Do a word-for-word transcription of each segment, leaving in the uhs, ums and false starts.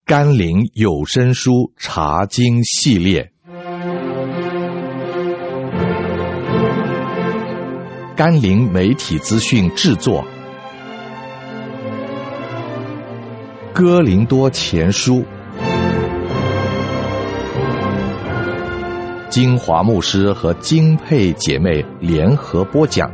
甘霖有声书查经系列，甘霖媒体资讯制作，哥林多前书，金华牧师和金佩姐妹联合播讲。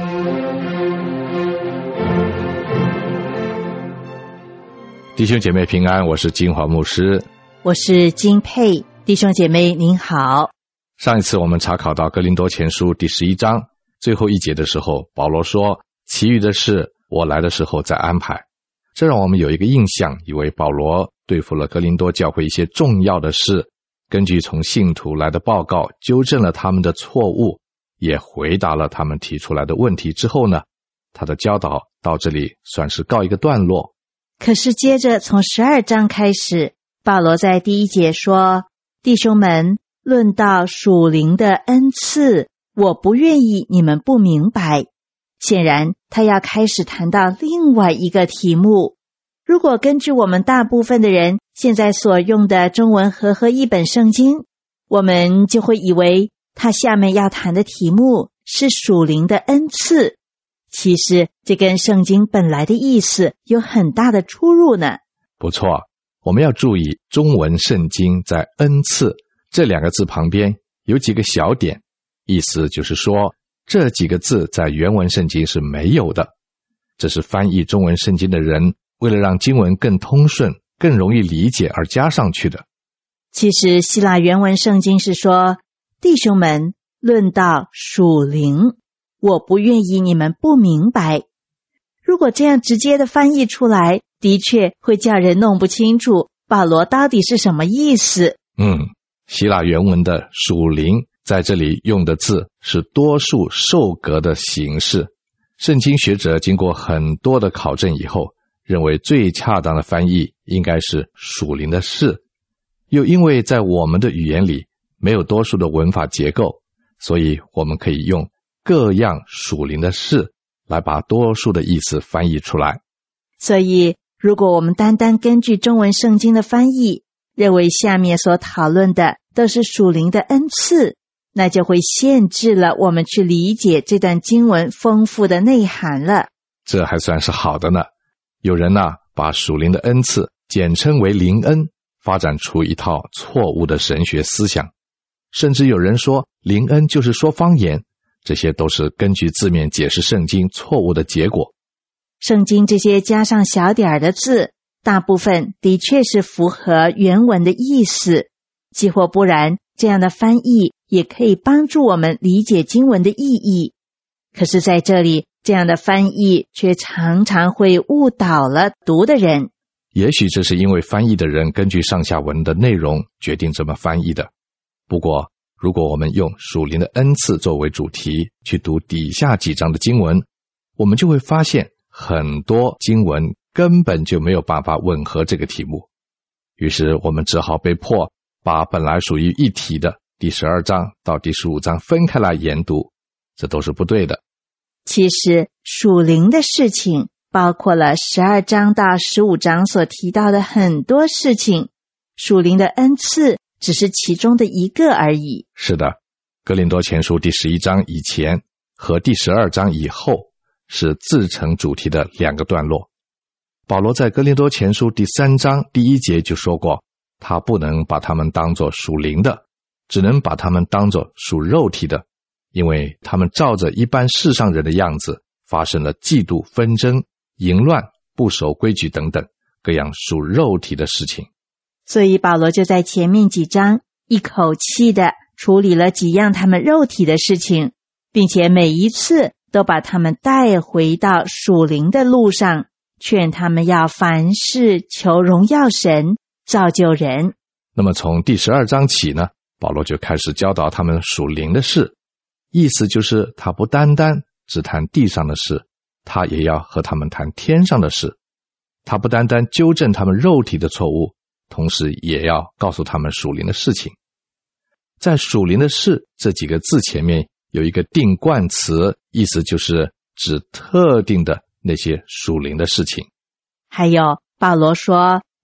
弟兄姐妹平安，我是金华牧师， 我是金佩。弟兄姐妹您好。 上一次我们查考到哥林多前书第十一章最后一节的时候，保罗说其余的事我来的时候再安排。这让我们有一个印象，以为保罗对付了哥林多教会一些重要的事，根据从信徒来的报告纠正了他们的错误，也回答了他们提出来的问题之后呢，他的教导到这里算是告一个段落。 可是接着从十二章开始，保罗在第一节说，弟兄们，论到属灵的恩赐，我不愿意你们不明白。显然他要开始谈到另外一个题目。如果根据我们大部分的人现在所用的中文和合译本圣经，我们就会以为他下面要谈的题目是属灵的恩赐。其实这跟圣经本来的意思有很大的出入呢。 不错，我们要注意中文圣经在恩赐这两个字旁边有几个小点，意思就是说这几个字在原文圣经是没有的。这是翻译中文圣经的人为了让经文更通顺更容易理解而加上去的。 其实希腊原文圣经是说，弟兄们，论到属灵，我不愿意你们不明白。如果这样直接的翻译出来，的确会叫人弄不清楚保罗到底是什么意思。 嗯，希腊原文的属灵在这里用的字是多数受格的形式。圣经学者经过很多的考证以后，认为最恰当的翻译应该是属灵的事。又因为在我们的语言里没有多数的文法结构，所以我们可以用各样属灵的事来把多数的意思翻译出来。 所以如果我们单单根据中文圣经的翻译，认为下面所讨论的都是属灵的恩赐，那就会限制了我们去理解这段经文丰富的内涵了。 这还算是好的呢。有人呢、啊、把属灵的恩赐简称为灵恩，发展出一套错误的神学思想。甚至有人说灵恩就是说方言，这些都是根据字面解释圣经错误的结果。 圣经这些加上小点的字，大部分的确是符合原文的意思，既或不然，这样的翻译也可以帮助我们理解经文的意义。可是在这里，这样的翻译却常常会误导了读的人。 也许这是因为翻译的人根据上下文的内容决定这么翻译的。不过如果我们用属灵的恩赐作为主题去读底下几章的经文，我们就会发现很多经文根本就没有办法吻合这个题目。于是我们只好被迫把本来属于一体的第十二章到第十五章分开来研读，这都是不对的。 其实属灵的事情包括了十二章到十五章所提到的很多事情，属灵的恩赐只是其中的一个而已。 是的，哥林多前书第十一章以前和第十二章以后是自成主题的两个段落。保罗在哥林多前书第三章第一节就说过，他不能把他们当作属灵的，只能把他们当作属肉体的，因为他们照着一般世上人的样子发生了嫉妒、纷争、淫乱、不守规矩等等各样属肉体的事情。 所以保罗就在前面几章一口气的处理了几样他们肉体的事情，并且每一次都把他们带回到属灵的路上，劝他们要凡事求荣耀神，造就人。 那么从第十二章起呢，保罗就开始教导他们属灵的事，意思就是他不单单只谈地上的事，他也要和他们谈天上的事。他不单单纠正他们肉体的错误，同时也要告诉他们属灵的事情。在属灵的事这几个字前面有一个定冠词，意思就是指特定的那些属灵的事情。 还有保罗说，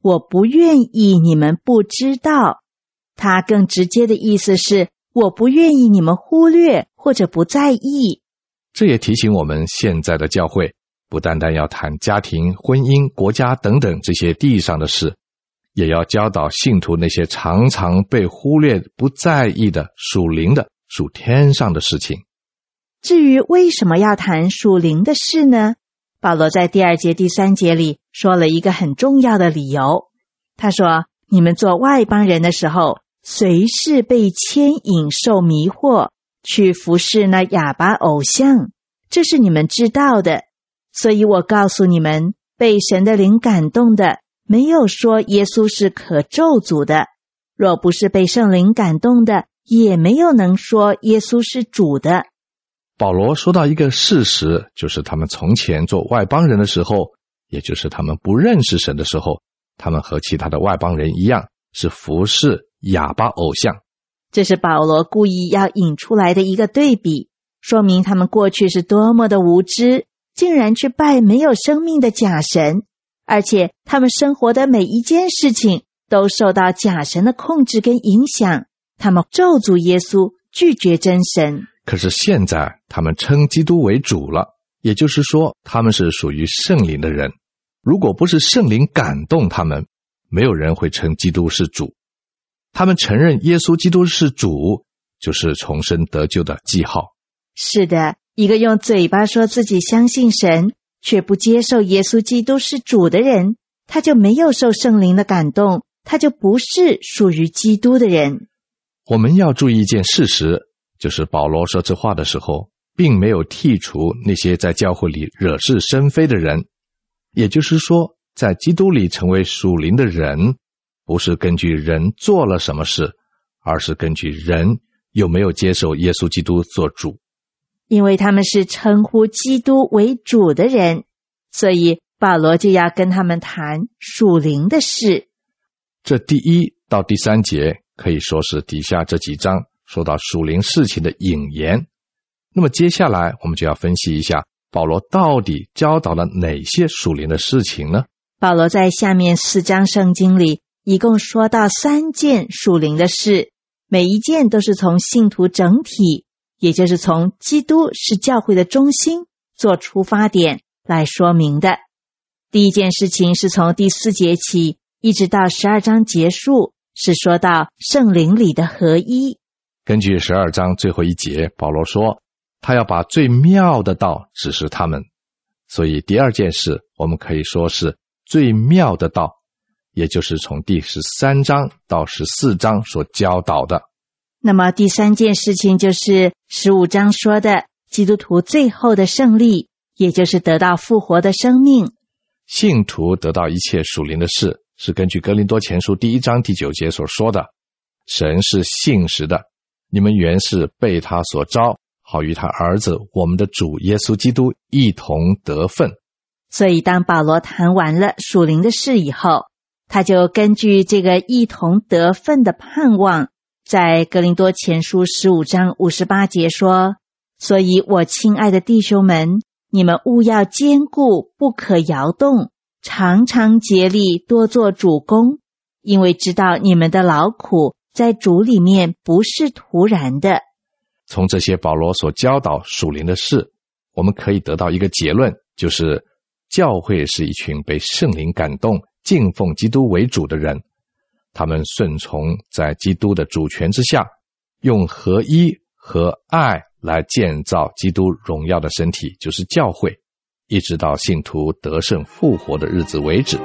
我不愿意你们不知道。他更直接的意思是，我不愿意你们忽略或者不在意。 这也提醒我们，现在的教会不单单要谈家庭、婚姻、国家等等这些地上的事，也要教导信徒那些常常被忽略、不在意的属灵的、属天上的事情。 至于为什么要谈属灵的事呢？保罗在第二节、第三节里说了一个很重要的理由。他说，你们做外邦人的时候，随是被牵引受迷惑，去服侍那哑巴偶像，这是你们知道的。所以我告诉你们，被神的灵感动的，没有说耶稣是可咒诅的；若不是被圣灵感动的，也没有能说耶稣是主的。 保罗说到一个事实，就是他们从前做外邦人的时候，也就是他们不认识神的时候，他们和其他的外邦人一样，是服侍哑巴偶像。 这是保罗故意要引出来的一个对比，说明他们过去是多么的无知，竟然去拜没有生命的假神，而且他们生活的每一件事情都受到假神的控制跟影响，他们咒诅耶稣，拒绝真神。 可是现在他们称基督为主了，也就是说他们是属于圣灵的人。如果不是圣灵感动他们，没有人会称基督是主。他们承认耶稣基督是主，就是重生得救的记号。 是的，一个用嘴巴说自己相信神，却不接受耶稣基督是主的人，他就没有受圣灵的感动，他就不是属于基督的人。 我们要注意一件事实，就是保罗说这话的时候，并没有剔除那些在教会里惹是生非的人。也就是说，在基督里成为属灵的人，不是根据人做了什么事，而是根据人有没有接受耶稣基督做主。 因为他们是称呼基督为主的人，所以保罗就要跟他们谈属灵的事。 这第一到第三节可以说是底下这几章说到属灵事情的引言。那么接下来我们就要分析一下，保罗到底教导了哪些属灵的事情呢？ 保罗在下面四章圣经里一共说到三件属灵的事，每一件都是从信徒整体，也就是从基督是教会的中心做出发点来说明的。第一件事情是从第四节起一直到十二章结束，是说到圣灵里的合一。 根据十二章最后一节，保罗说他要把最妙的道指示他们，所以第二件事我们可以说是最妙的道，也就是从第十三章到十四章所教导的。 那么第三件事情就是十五章说的基督徒最后的胜利，也就是得到复活的生命。 信徒得到一切属灵的事，是根据哥林多前书第一章第九节所说的，神是信实的，你们原是被他所召，好与他儿子我们的主耶稣基督一同得分。 所以当保罗谈完了属灵的事以后，他就根据这个一同得分的盼望，在哥林多前书十五章五十八节说，所以我亲爱的弟兄们，你们务要坚固，不可摇动，常常竭力多做主工，因为知道你们的劳苦在主里面不是徒然的。 从这些保罗所教导属灵的事，我们可以得到一个结论，就是教会是一群被圣灵感动、敬奉基督为主的人，他们顺从在基督的主权之下，用合一和爱来建造基督荣耀的身体，就是教会，一直到信徒得胜复活的日子为止。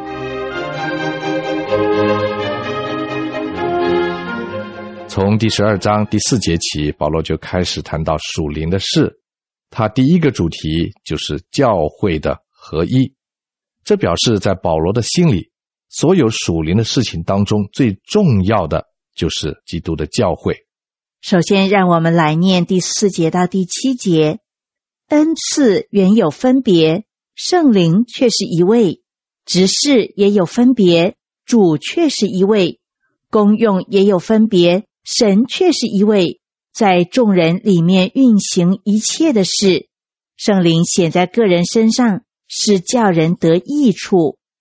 从第十二章第四节起，保罗就开始谈到属灵的事，他第一个主题就是教会的合一。这表示在保罗的心里，所有属灵的事情当中最重要的就是基督的教会。 首先让我们来念第四节到第七节。恩赐原有分别，圣灵却是一位；执事也有分别，主却是一位；功用也有分别，神却是一位，在众人里面运行一切的事。圣灵显在个人身上，是叫人得益处。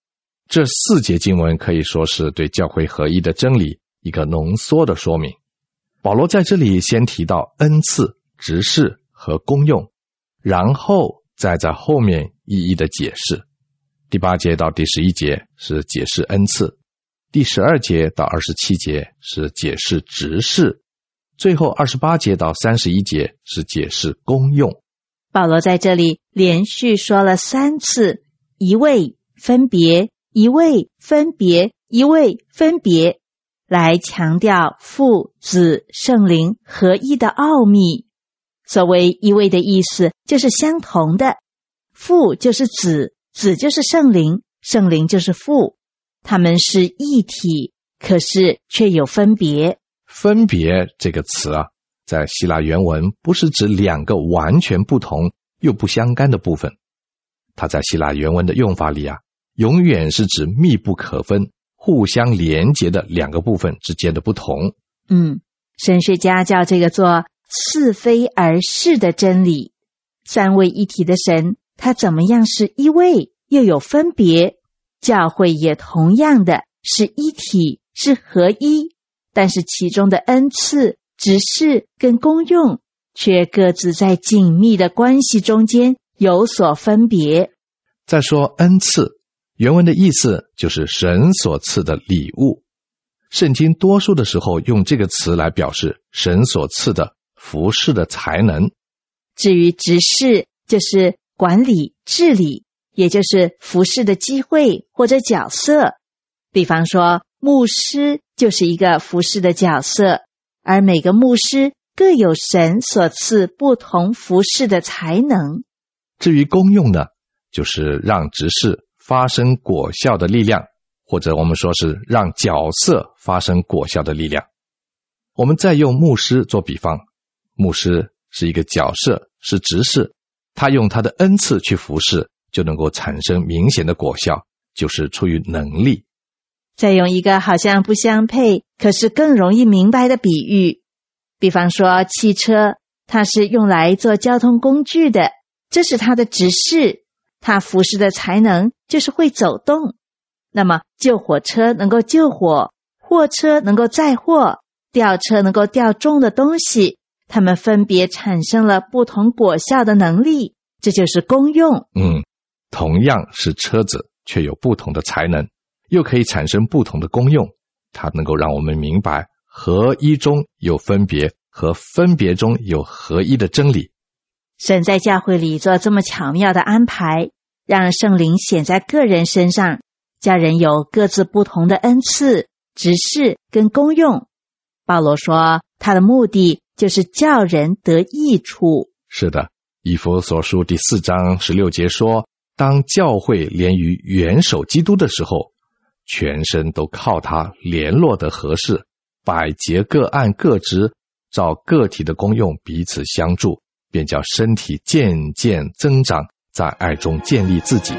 这四节经文可以说是对教会合一的真理一个浓缩的说明。保罗在这里先提到恩赐、职事和功用，然后再在后面一一的解释。第八节到第十一节是解释恩赐，第十二节到二十七节是解释职事，最后二十八节到三十一节是解释功用。 保罗在这里连续说了三次一位分别，一位分别，一位分别，来强调父子圣灵合一的奥秘。所谓一位的意思就是相同的，父就是子，子就是圣灵，圣灵就是父，他们是一体，可是却有分别。 分别这个词啊，在希腊原文不是指两个完全不同又不相干的部分，它在希腊原文的用法里啊，永远是指密不可分、互相连结的两个部分之间的不同。 嗯，神学家叫这个做似非而是的真理。三位一体的神，他怎么样是一位又有分别？教会也同样的是一体，是合一，但是其中的恩赐、职事跟功用却各自在紧密的关系中间有所分别。 再说恩赐，原文的意思就是神所赐的礼物。圣经多数的时候用这个词来表示神所赐的服事的才能。 至于职事，就是管理、治理，也就是服事的机会或者角色。比方说，牧师就是一个服事的角色，而每个牧师各有神所赐不同服事的才能。 至于功用呢，就是让职事发生果效的力量，或者我们说是让角色发生果效的力量。我们再用牧师做比方，牧师是一个角色，是职事，他用他的恩赐去服事，就能够产生明显的果效，就是出于能力。 再用一个好像不相配，可是更容易明白的比喻，比方说汽车，它是用来做交通工具的，这是它的职事，它服事的才能就是会走动。那么救火车能够救火，货车能够载货，吊车能够吊重的东西，它们分别产生了不同果效的能力，这就是功用。 嗯，同样是车子，却有不同的才能，又可以产生不同的功用，它能够让我们明白合一中有分别，和分别中有合一的真理。 神在教会里做这么巧妙的安排，让圣灵显在个人身上，叫人有各自不同的恩赐、职事跟功用。保罗说，他的目的就是叫人得益处。 是的，以弗所书第四章十六节说，当教会连于元首基督的时候，全身都靠他联络的合适，百节各按各职，照个体的功用彼此相助，便叫身体渐渐增长，在爱中建立自己。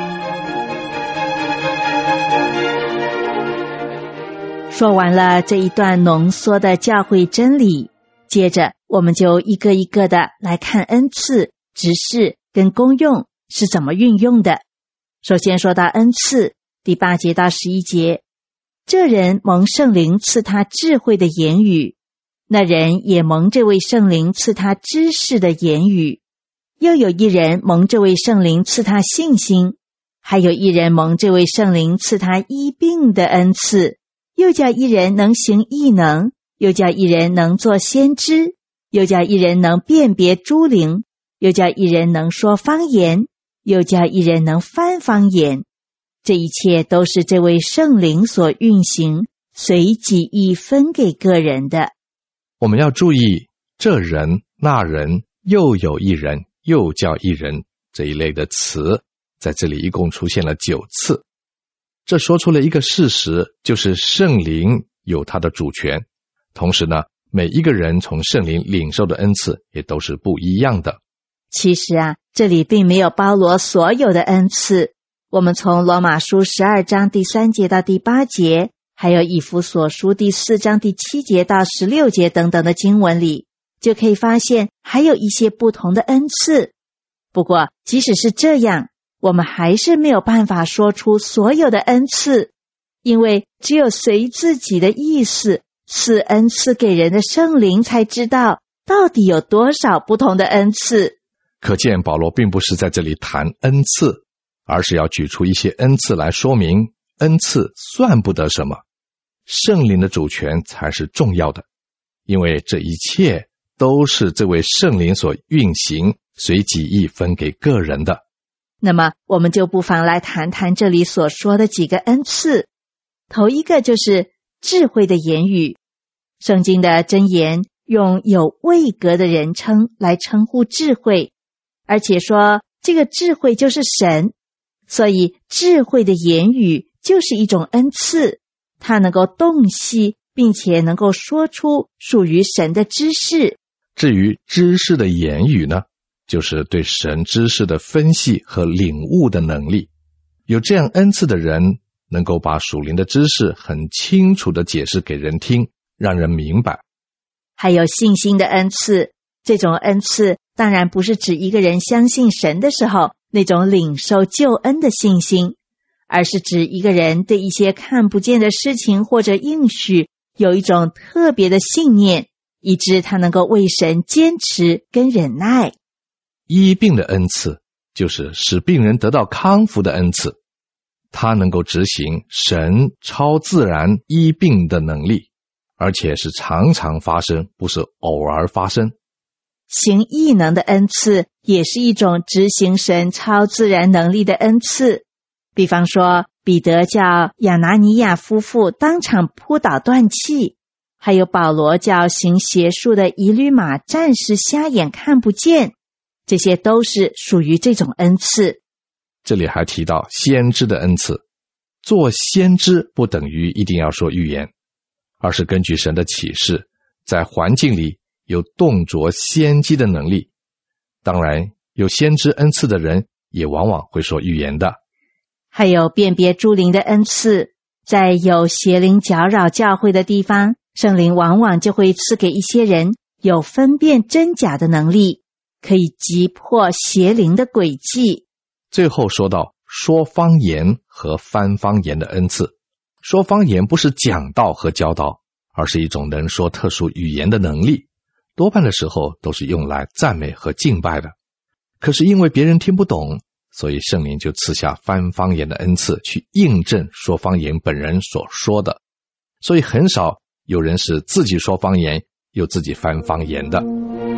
说完了这一段浓缩的教会真理，接着我们就一个一个的来看恩赐、职事跟功用是怎么运用的。首先说到恩赐，第八节到十一节，这人蒙圣灵赐他智慧的言语，那人也蒙这位圣灵赐他知识的言语，又有一人蒙这位圣灵赐他信心，还有一人蒙这位圣灵赐他医病的恩赐，又叫一人能行异能，又叫一人能做先知，又叫一人能辨别诸灵，又叫一人能说方言，又叫一人能翻方言。这一切都是这位圣灵所运行，随己意分给个人的。 我们要注意，这人、那人、又有一人、又叫一人这一类的词，在这里一共出现了九次。这说出了一个事实，就是圣灵有他的主权，同时呢，每一个人从圣灵领受的恩赐也都是不一样的。 其实啊，这里并没有包罗所有的恩赐。我们从罗马书十二章第三节到第八节，还有以弗所书第四章第七节到十六节等等的经文里，就可以发现还有一些不同的恩赐。不过即使是这样， 我们还是没有办法说出所有的恩赐，因为只有随自己的意思赐恩赐给人的圣灵才知道到底有多少不同的恩赐。 可见保罗并不是在这里谈恩赐，而是要举出一些恩赐来说明恩赐算不得什么，圣灵的主权才是重要的，因为这一切都是这位圣灵所运行，随己意分给个人的。 那么我们就不妨来谈谈这里所说的几个恩赐。头一个就是智慧的言语。圣经的箴言用有位格的人称来称呼智慧，而且说这个智慧就是神，所以智慧的言语就是一种恩赐，它能够洞悉并且能够说出属于神的知识。 至于知识的言语呢，就是对神知识的分析和领悟的能力。有这样恩赐的人，能够把属灵的知识很清楚地解释给人听，让人明白。 还有信心的恩赐，这种恩赐当然不是指一个人相信神的时候那种领受救恩的信心，而是指一个人对一些看不见的事情或者应许有一种特别的信念，以致他能够为神坚持跟忍耐。 医病的恩赐就是使病人得到康复的恩赐，他能够执行神超自然医病的能力，而且是常常发生，不是偶尔发生。 行异能的恩赐也是一种执行神超自然能力的恩赐。比方说，彼得叫亚拿尼亚夫妇当场扑倒断气，还有保罗叫行邪术的以律马暂时瞎眼看不见，这些都是属于这种恩赐。 这里还提到先知的恩赐，做先知不等于一定要说预言，而是根据神的启示，在环境里有洞着先机的能力。当然，有先知恩赐的人也往往会说预言的。 还有辨别诸灵的恩赐，在有邪灵搅扰教会的地方，圣灵往往就会赐给一些人有分辨真假的能力，可以击破邪灵的诡计。 最后说到说方言和翻方言的恩赐。说方言不是讲道和教导，而是一种能说特殊语言的能力，多半的时候都是用来赞美和敬拜的。可是因为别人听不懂，所以圣灵就赐下翻方言的恩赐，去印证说方言本人所说的。所以很少有人是自己说方言又自己翻方言的。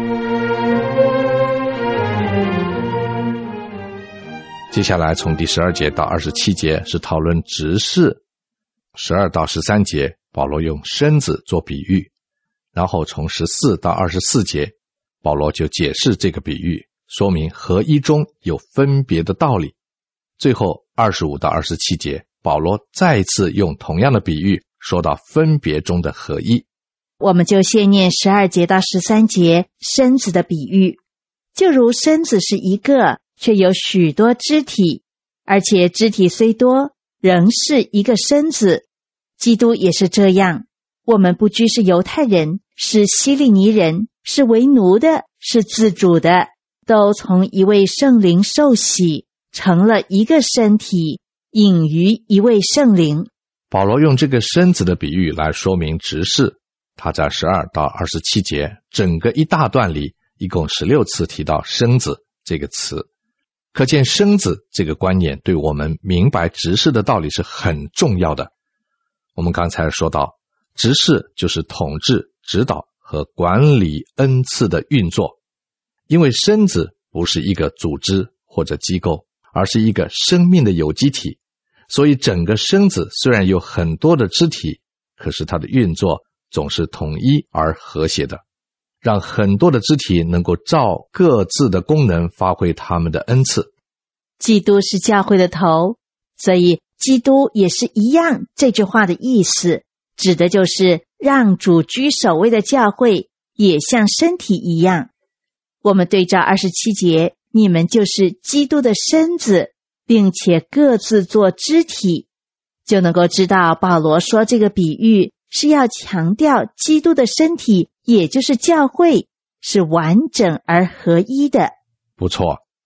接下来从第十二节到二十七节是讨论执事。十二到十三节保罗用身子做比喻，然后从十四到二十四节保罗就解释这个比喻，说明合一中有分别的道理。最后二十五到二十七节保罗再次用同样的比喻说到分别中的合一。 我们就先念十二节到十三节身子的比喻。就如身子是一个，却有许多肢体，而且肢体虽多，仍是一个身子。基督也是这样，我们不拘是犹太人，是希利尼人，是为奴的，是自主的，都从一位圣灵受洗，成了一个身体，隐于一位圣灵。 保罗用这个身子的比喻来说明执事，他在十二到二十七节整个一大段里一共十六次提到生子这个词，可见生子这个观念对我们明白执事的道理是很重要的。我们刚才说到，执事就是统治、指导和管理恩赐的运作。因为身子不是一个组织或者机构，而是一个生命的有机体，所以整个身子虽然有很多的肢体，可是它的运作总是统一而和谐的，让很多的肢体能够照各自的功能发挥他们的恩赐。 基督是教会的头，所以基督也是一样，这句话的意思指的就是让主居首位的教会也像身体一样。我们对照二十七节，你们就是基督的身子，并且各自做肢体，就能够知道保罗说这个比喻是要强调基督的身体，也就是教会，是完整而合一的。 不错，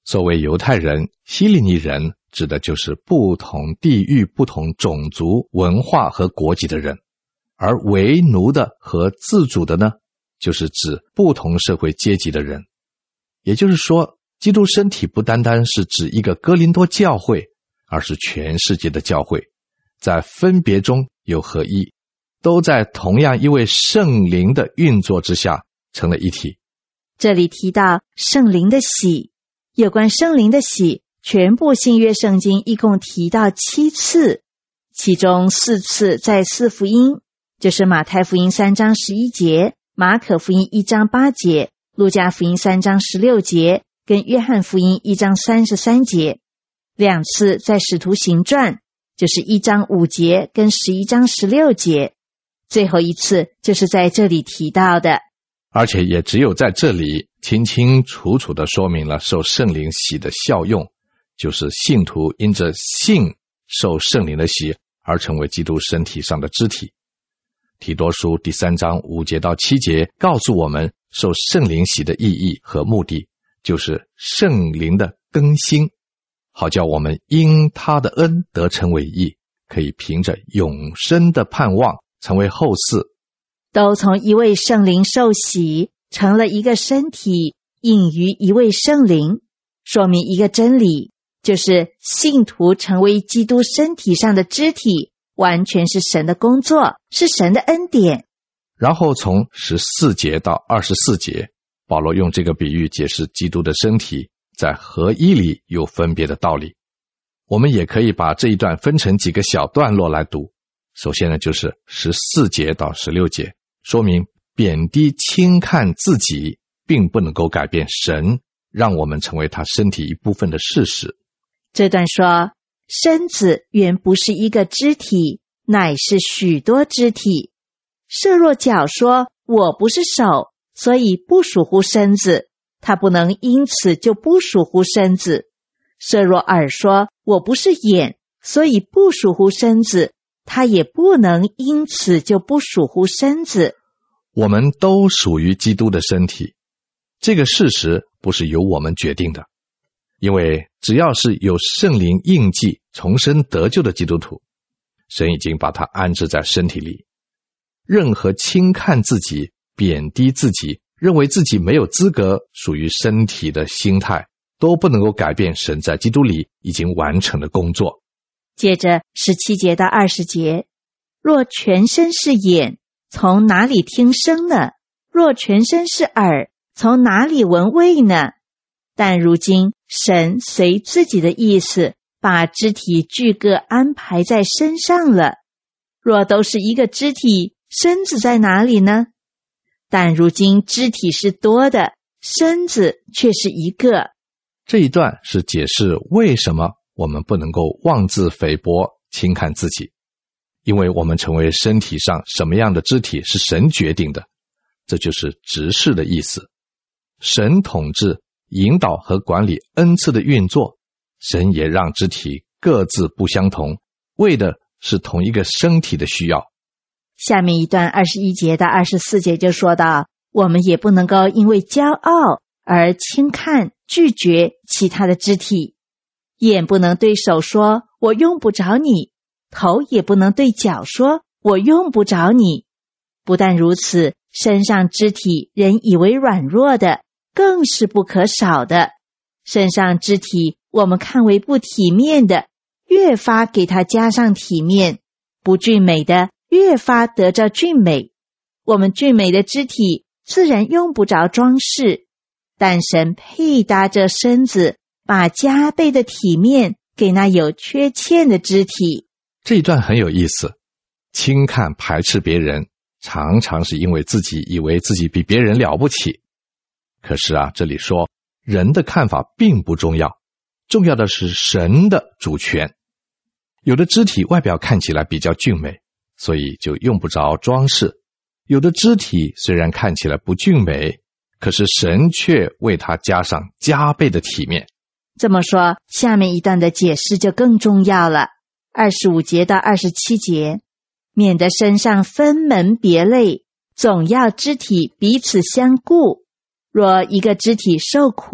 所谓犹太人、希利尼人，指的就是不同地域、不同种族、文化和国籍的人，而为奴的和自主的呢，就是指不同社会阶级的人。也就是说，基督身体不单单是指一个哥林多教会，而是全世界的教会，在分别中有合一，都在同样一位圣灵的运作之下成了一体。 这里提到圣灵的喜，有关圣灵的喜，全部新约圣经一共提到七次，其中四次在四福音，就是马太福音三章十一节，马可福音一章八节，路加福音三章十六节，跟约翰福音一章三十三节。两次在使徒行传，就是一章五节跟十一章十六节，最后一次就是在这里提到的。 而且也只有在这里清清楚楚地说明了受圣灵洗的效用，就是信徒因着信受圣灵的洗而成为基督身体上的肢体。提多书第三章五节到七节告诉我们，受圣灵洗的意义和目的，就是圣灵的更新，好叫我们因他的恩得成为义，可以凭着永生的盼望成为后嗣。 都从一位圣灵受洗，成了一个身体，隐于一位圣灵，说明一个真理，就是信徒成为基督身体上的肢体，完全是神的工作，是神的恩典。 然后从十四节到二十四节，保罗用这个比喻解释基督的身体在合一里有分别的道理。我们也可以把这一段分成几个小段落来读。首先呢，就是十四节到十六节，说明贬低轻看自己并不能够改变神让我们成为他身体一部分的事实。 这段说，身子原不是一个肢体，乃是许多肢体。设若脚说，我不是手，所以不属乎身子，他不能因此就不属乎身子。设若耳说，我不是眼，所以不属乎身子，他也不能因此就不属乎身子。 我们都属于基督的身体，这个事实不是由我们决定的，因为只要是有圣灵印记重生得救的基督徒，神已经把他安置在身体里。任何轻看自己、贬低自己、认为自己没有资格属于身体的心态，都不能够改变神在基督里已经完成的工作。 接着十七节到二十节，若全身是眼，从哪里听声呢？若全身是耳，从哪里闻味呢？但如今神随自己的意思，把肢体俱各安排在身上了。若都是一个肢体，身子在哪里呢？但如今肢体是多的，身子却是一个。 这一段是解释为什么我们不能够妄自菲薄、轻看自己，因为我们成为身体上什么样的肢体是神决定的，这就是执事的意思。神统治、引导和管理恩赐的运作，神也让肢体各自不相同，为的是同一个身体的需要。 下面一段二十一节到二十四节就说到，我们也不能够因为骄傲而轻看、拒绝其他的肢体。眼不能对手说，我用不着你；头也不能对脚说，我用不着你。不但如此，身上肢体人以为软弱的，更是不可少的。身上肢体我们看为不体面的，越发给它加上体面；不俊美的，越发得着俊美。我们俊美的肢体自然用不着装饰，但神配搭着身子，把加倍的体面给那有缺欠的肢体。 这一段很有意思，轻看排斥别人，常常是因为自己以为自己比别人了不起。可是啊，这里说人的看法并不重要，重要的是神的主权。有的肢体外表看起来比较俊美，所以就用不着装饰；有的肢体虽然看起来不俊美，可是神却为它加上加倍的体面。 这么说，下面一段的解释就更重要了。二十五节到二十七节，免得身上分门别类，总要肢体彼此相顾。若一个肢体受苦，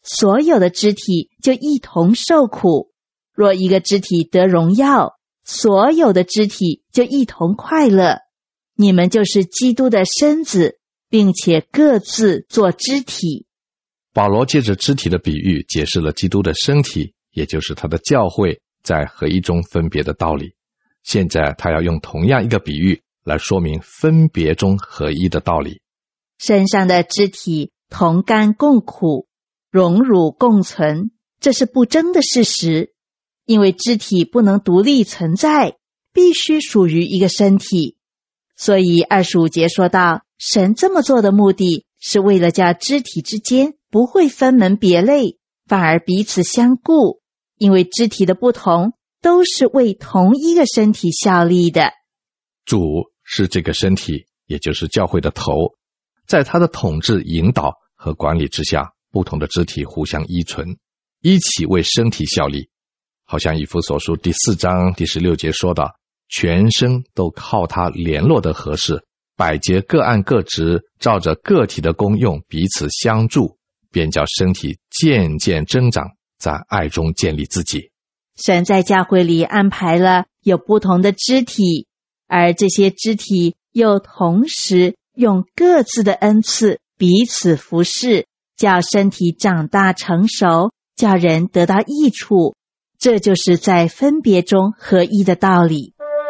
所有的肢体就一同受苦；若一个肢体得荣耀，所有的肢体就一同快乐。你们就是基督的身子，并且各自做肢体。 保罗借着肢体的比喻解释了基督的身体，也就是他的教会在合一中分别的道理。现在他要用同样一个比喻来说明分别中合一的道理。 身上的肢体同甘共苦，荣辱共存，这是不争的事实。因为肢体不能独立存在，必须属于一个身体。所以二十五节说到，神这么做的目的是为了叫肢体之间不会分门别类，反而彼此相顾，因为肢体的不同都是为同一个身体效力的。 主是这个身体，也就是教会的头，在他的统治、引导和管理之下，不同的肢体互相依存，一起为身体效力。好像以弗所书第四章第十六节说的，全身都靠他联络的合适，百节各按各职，照着个体的功用彼此相助，便叫身体渐渐增长，在爱中建立自己。 神在教会里安排了有不同的肢体，而这些肢体又同时用各自的恩赐彼此服侍，叫身体长大成熟，叫人得到益处。这就是在分别中合一的道理。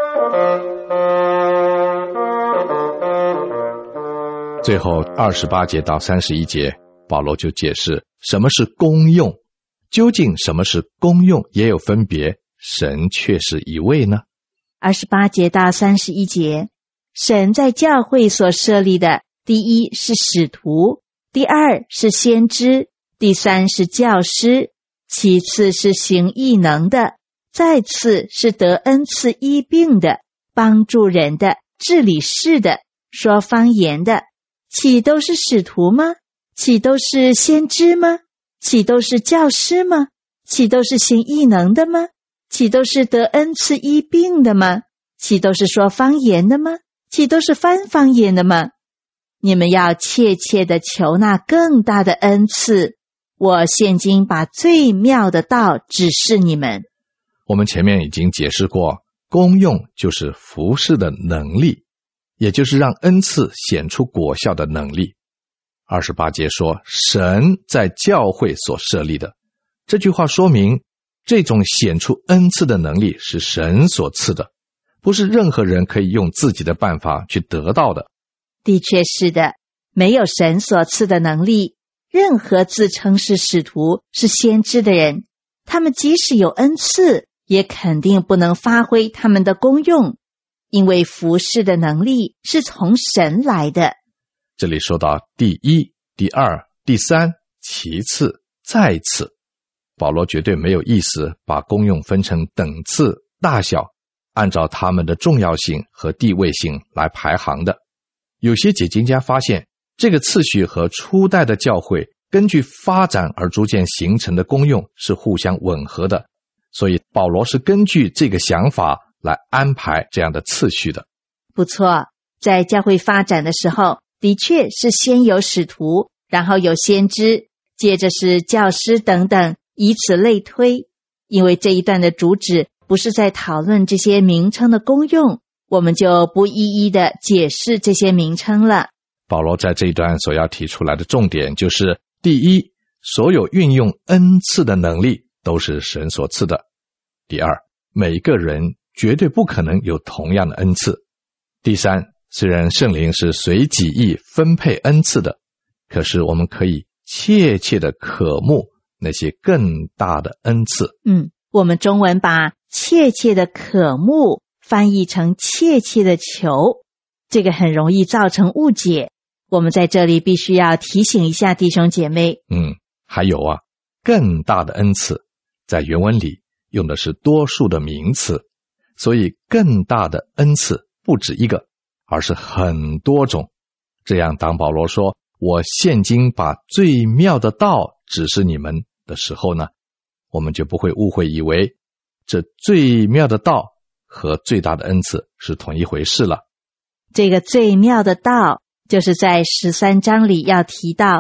最后二十八节到三十一节，保罗就解释什么是功用。究竟什么是功用也有分别，神却是一位呢？ 二十八节到三十一节，神在教会所设立的，第一是使徒，第二是先知，第三是教师，其次是行异能的，再次是得恩赐医病的，帮助人的，治理事的，说方言的。岂都是使徒吗？岂都是先知吗？岂都是教师吗？岂都是行异能的吗？岂都是得恩赐医病的吗？岂都是说方言的吗？岂都是翻方言的吗？你们要切切地求那更大的恩赐。我现今把最妙的道指示你们。 我们前面已经解释过，功用就是服事的能力，也就是让恩赐显出果效的能力。二十八节说，神在教会所设立的。这句话说明，这种显出恩赐的能力是神所赐的，不是任何人可以用自己的办法去得到的。 的确是的，没有神所赐的能力，任何自称是使徒、是先知的人，他们即使有恩赐，也肯定不能发挥他们的功用，因为服事的能力是从神来的。 这里说到第一、第二、第三，其次、再次，保罗绝对没有意思把功用分成等次、大小，按照他们的重要性和地位性来排行的。有些解经家发现，这个次序和初代的教会根据发展而逐渐形成的功用是互相吻合的，所以保罗是根据这个想法来安排这样的次序的。 不错，在教会发展的时候，的确是先有使徒，然后有先知，接着是教师等等，以此类推。因为这一段的主旨不是在讨论这些名称的功用，我们就不一一的解释这些名称了。 保罗在这一段所要提出来的重点就是：第一，所有运用恩赐的能力都是神所赐的；第二，每个人绝对不可能有同样的恩赐；第三，虽然圣灵是随己意分配恩赐的，可是我们可以切切的渴慕那些更大的恩赐。 嗯，我们中文把切切的渴慕翻译成切切的求，这个很容易造成误解。我们在这里必须要提醒一下弟兄姐妹。 嗯，还有啊，更大的恩赐在原文里用的是多数的名词，所以更大的恩赐不止一个，而是很多种。这样当保罗说我现今把最妙的道指示你们的时候呢，我们就不会误会以为这最妙的道和最大的恩赐是同一回事了。 这个最妙的道就是在十三章里要提到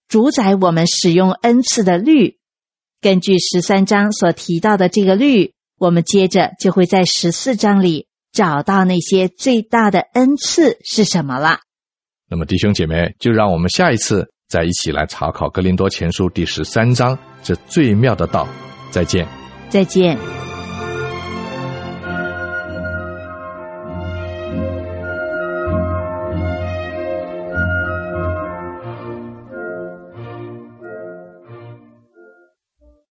主宰我们使用恩赐的律。根据十三章所提到的这个律，我们接着就会在十四章里找到那些最大的恩赐是什么了。 那么弟兄姐妹，就让我们下一次再一起来查考哥林多前书第十三章这最妙的道。再见。 再见。